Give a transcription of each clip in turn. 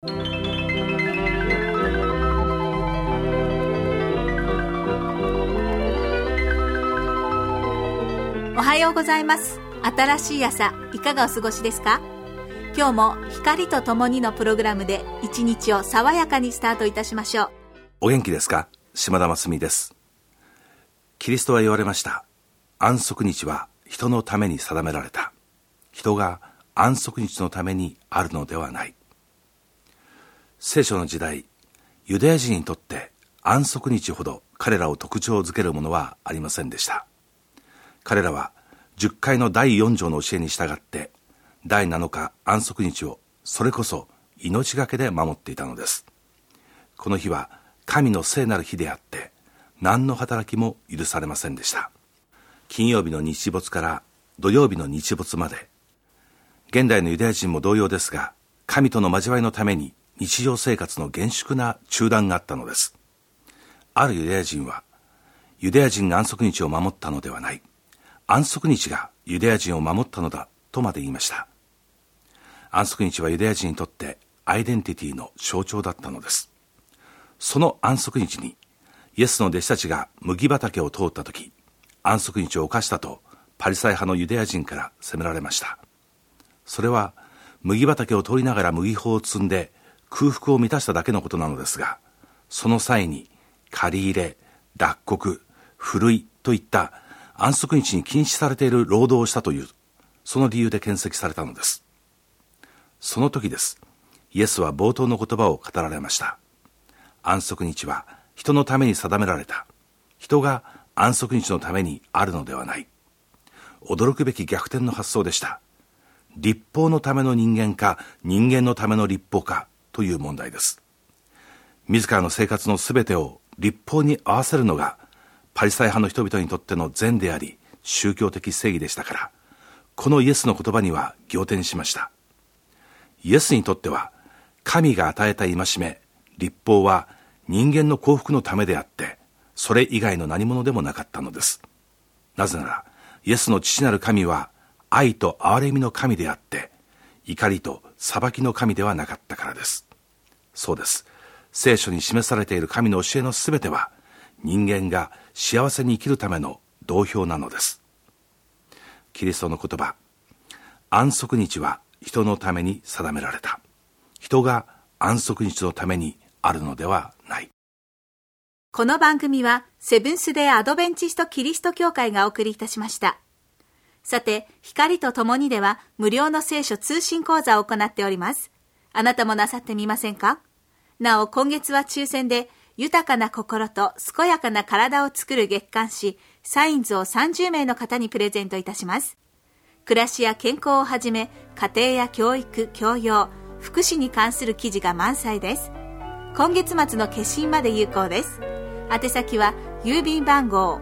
おはようございます。新しい朝、いかがお過ごしですか？今日も光とともにのプログラムで一日を爽やかにスタートいたしましょう。 お元気ですか？島田真澄です。キリストは言われました。安息日は人のために定められた。人が安息日のためにあるのではない。聖書の時代、ユダヤ人にとって安息日ほど彼らを特徴づけるものはありませんでした。彼らは10回の第4条の教えに従って第7日安息日をそれこそ命がけで守っていたのです。この日は神の聖なる日であって何の働きも許されませんでした。金曜日の日没から土曜日の日没まで、現代のユダヤ人も同様ですが、神との交わりのために日常生活の厳粛な中断があったのです。あるユダヤ人は、ユダヤ人が安息日を守ったのではない、安息日がユダヤ人を守ったのだとまで言いました。安息日はユダヤ人にとってアイデンティティの象徴だったのです。その安息日にイエスの弟子たちが麦畑を通った時、安息日を犯したとパリサイ派のユダヤ人から責められました。それは麦畑を通りながら麦穂を摘んで空腹を満たしただけのことなのですが、その際に借り入れ、脱穀、ふるいといった安息日に禁止されている労働をしたという、その理由で検責されたのです。その時です。イエスは冒頭の言葉を語られました。安息日は人のために定められた。人が安息日のためにあるのではない。驚くべき逆転の発想でした。律法のための人間か、人間のための律法かという問題です。自らの生活のすべてを律法に合わせるのがパリサイ派の人々にとっての善であり、宗教的正義でしたから、このイエスの言葉には仰天しました。イエスにとっては、神が与えた戒め、律法は人間の幸福のためであって、それ以外の何者でもなかったのです。なぜなら、イエスの父なる神は、愛と憐れみの神であって、怒りと裁きの神ではなかったからです。そうです。聖書に示されている神の教えのすべては、人間が幸せに生きるための道標なのです。キリストの言葉、安息日は人のために定められた。人が安息日のためにあるのではない。 この番組はセブンスデーアドベンチストキリスト教会がお送りいたしました。さて、光とともにでは無料の聖書通信講座を行っております。あなたもなさってみませんか？なお、今月は抽選で豊かな心と健やかな体を作る月刊誌サインズを30名の方にプレゼントいたします。暮らしや健康をはじめ、家庭や教育、教養、福祉に関する記事が満載です。今月末の決心まで有効です。宛先は郵便番号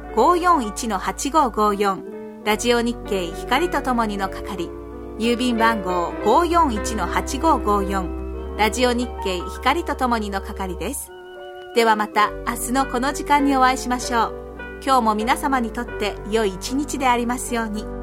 541-8554 ラジオ日経光とともにの係、郵便番号 541-8554 ラジオ日経光とともにの係です。ではまた明日のこの時間にお会いしましょう。今日も皆様にとって良い一日でありますように。